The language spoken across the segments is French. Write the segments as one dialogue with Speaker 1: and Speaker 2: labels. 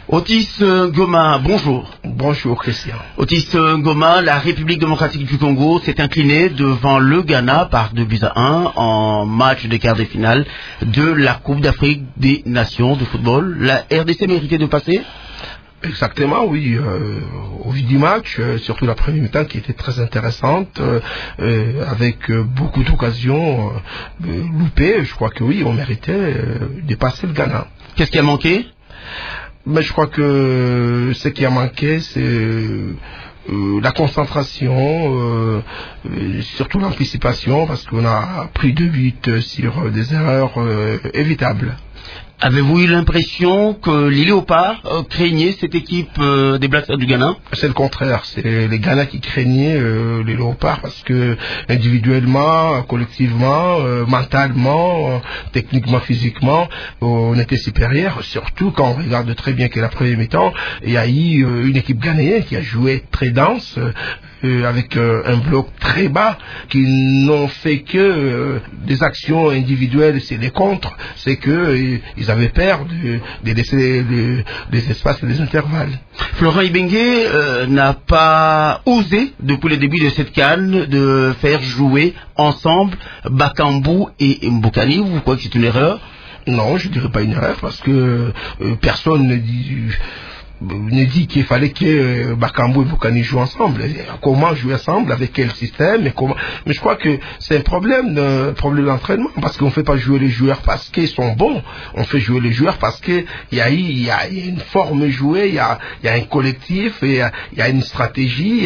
Speaker 1: Otis Ngoma, bonjour.
Speaker 2: Bonjour Christian.
Speaker 1: Otis Ngoma, la République démocratique du Congo s'est inclinée devant le Ghana par 2-1 en match de quart de finale de la Coupe d'Afrique des Nations de football. La RDC méritait de passer?
Speaker 2: Exactement, oui. Au vu du match, surtout la première mi-temps qui était très intéressante, avec beaucoup d'occasions loupées, je crois que oui, on méritait de passer le Ghana.
Speaker 1: Qu'est-ce qui a manqué?
Speaker 2: Mais je crois que ce qui a manqué, c'est la concentration, surtout l'anticipation, parce qu'on a pris 2 buts sur des erreurs évitables.
Speaker 1: Avez-vous eu l'impression que les Léopards craignaient cette équipe des Black Stars du Ghana?
Speaker 2: C'est le contraire, c'est les Ghana qui craignaient les Léopards parce que individuellement, collectivement, mentalement, techniquement, physiquement, on était supérieur. Surtout quand on regarde très bien que la première mi-temps, il y a eu une équipe ghanéenne qui a joué très dense, avec un bloc très bas, qui n'ont fait que des actions individuelles, c'est les contres, c'est que ils avaient peur de laisser les espaces et les intervalles.
Speaker 1: Florent Ibenge n'a pas osé, depuis le début de cette CAN, de faire jouer ensemble Bakambu et Mbokani. Vous croyez que c'est une erreur?
Speaker 2: Non, je ne dirais pas une erreur, parce que personne ne dit qu'il fallait que Bakambu et Mbokani jouent ensemble. Comment jouer ensemble, avec quel système, et comment. Mais je crois que c'est un problème d'entraînement, parce qu'on ne fait pas jouer les joueurs parce qu'ils sont bons. On fait jouer les joueurs parce qu'il y a une forme jouée, il y a un collectif, il y a une stratégie,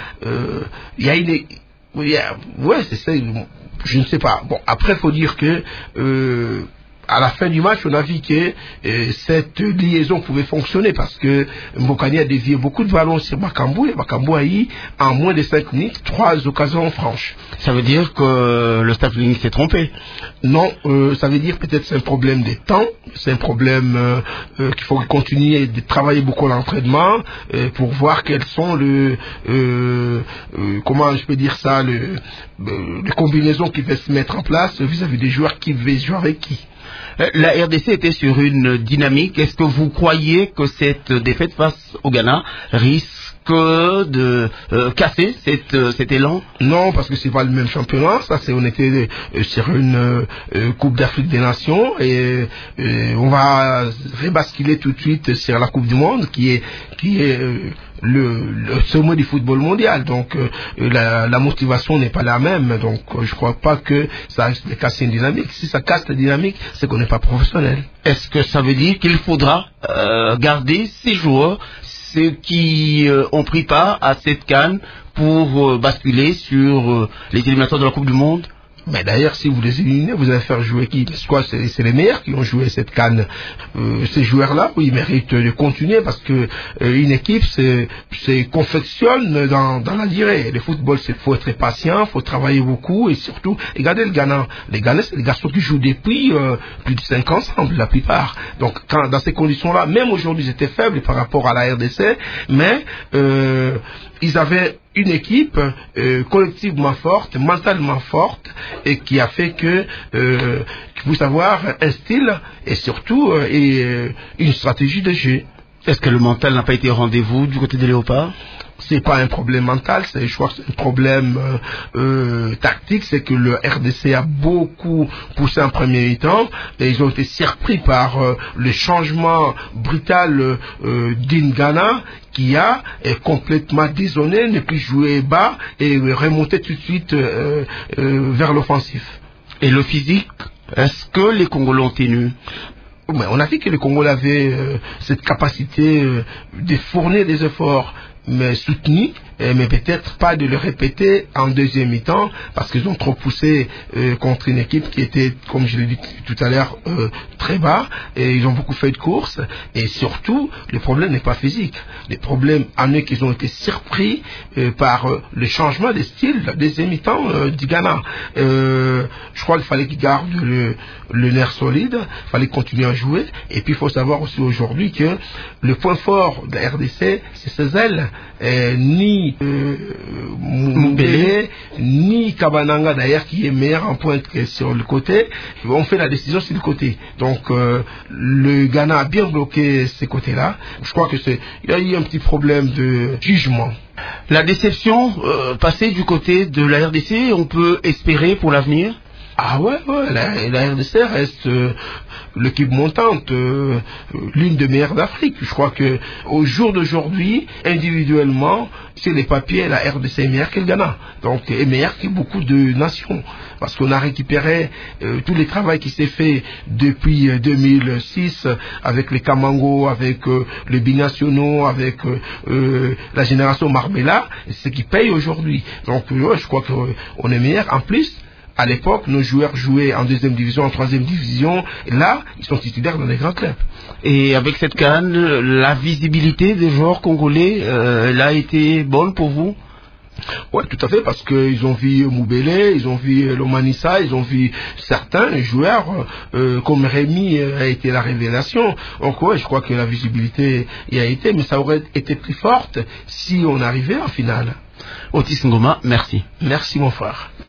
Speaker 2: ouais, c'est ça. Je ne sais pas. Bon, après, faut dire que à la fin du match, on a vu que cette liaison pouvait fonctionner parce que Mbokani a dévié beaucoup de ballons sur Bakambu et Bakambu a eu, en moins de 5 minutes, 3 occasions franches.
Speaker 1: Ça veut dire que le staff technique s'est trompé?
Speaker 2: Non, ça veut dire peut-être c'est un problème de temps, c'est un problème qu'il faut continuer de travailler beaucoup à l'entraînement pour voir quels sont comment je peux dire ça, les combinaisons qui vont se mettre en place vis-à-vis des joueurs qui vont jouer avec qui.
Speaker 1: La RDC était sur une dynamique. Est-ce que vous croyez que cette défaite face au Ghana risque de casser cet élan?
Speaker 2: Non, parce que c'est pas le même championnat. Ça, on était sur une Coupe d'Afrique des Nations et on va rebasculer tout de suite sur la Coupe du Monde qui est le sommet du football mondial. Donc la motivation n'est pas la même. Donc je crois pas que ça risque de casser une dynamique. Si ça casse la dynamique, c'est qu'on n'est pas professionnel.
Speaker 1: Est-ce que ça veut dire qu'il faudra garder ces joueurs, ceux qui ont pris part à cette CAN, pour basculer sur les éliminatoires de la Coupe du Monde?
Speaker 2: Mais d'ailleurs, si vous les éliminez, vous allez faire jouer qui? Parce que c'est les meilleurs qui ont joué cette CAN. Ces joueurs-là, oui, ils méritent de continuer parce que une équipe se confectionne dans la durée. Le football, faut être patient, faut travailler beaucoup et surtout, regardez le Ghana. Les Ghanais, c'est des garçons qui jouent depuis plus de 5 ans ensemble, la plupart. Donc, dans ces conditions-là, même aujourd'hui, ils étaient faibles par rapport à la RDC, mais ils avaient une équipe collectivement forte, mentalement forte, et qui a fait que qu'il faut avoir un style et surtout une stratégie de jeu.
Speaker 1: Est-ce que le mental n'a pas été au rendez-vous du côté des Léopards?
Speaker 2: C'est pas un problème mental, je crois que c'est un problème tactique, c'est que le RDC a beaucoup poussé en premier temps et ils ont été surpris par le changement brutal d'Ghana qui a complètement désonné, ne plus jouer bas et remonter tout de suite vers l'offensif.
Speaker 1: Et le physique, est-ce que les Congolais ont tenu?
Speaker 2: Mais on a vu que les Congolais avaient cette capacité de fournir des efforts, mais soutenus, mais peut-être pas de le répéter en deuxième mi-temps, parce qu'ils ont trop poussé contre une équipe qui était, comme je l'ai dit tout à l'heure, très bas, et ils ont beaucoup fait de courses, et surtout, le problème n'est pas physique. Le problème en est qu'ils ont été surpris par le changement de style, la deuxième mi-temps du Ghana. Je crois qu'il fallait qu'ils gardent le nerf solide, il fallait continuer à jouer, et puis il faut savoir aussi aujourd'hui que le point fort de la RDC, c'est ses ailes. ni Mumbele, ni Kabananga d'ailleurs qui est meilleur en pointe que sur le côté. On fait la décision sur le côté. Donc le Ghana a bien bloqué ces côtés-là. Je crois que il y a eu un petit problème de jugement.
Speaker 1: La déception passée du côté de la RDC, on peut espérer pour l'avenir?
Speaker 2: Ah ouais, la RDC reste l'équipe montante, l'une des meilleures d'Afrique. Je crois que au jour d'aujourd'hui, individuellement, sur les papiers, la RDC est meilleure que le Ghana. Donc, est meilleure que beaucoup de nations. Parce qu'on a récupéré tout le travail qui s'est fait depuis 2006 avec les Kamango, avec les binationaux, avec la génération Marbella, c'est ce qui paye aujourd'hui. Donc, je crois qu'on est meilleur. En plus, à l'époque, nos joueurs jouaient en deuxième division, en troisième division. Et là, ils sont titulaires dans les grands clubs.
Speaker 1: Et avec cette CAN, la visibilité des joueurs congolais, elle a été bonne pour vous?
Speaker 2: Ouais, tout à fait, parce qu'ils ont vu Moubele, ils ont vu Lomanissa, ils ont vu certains joueurs, comme Rémi a été la révélation. Donc ouais, je crois que la visibilité y a été, mais ça aurait été plus forte si on arrivait en finale.
Speaker 1: Otis Ngoma, merci.
Speaker 2: Merci mon frère.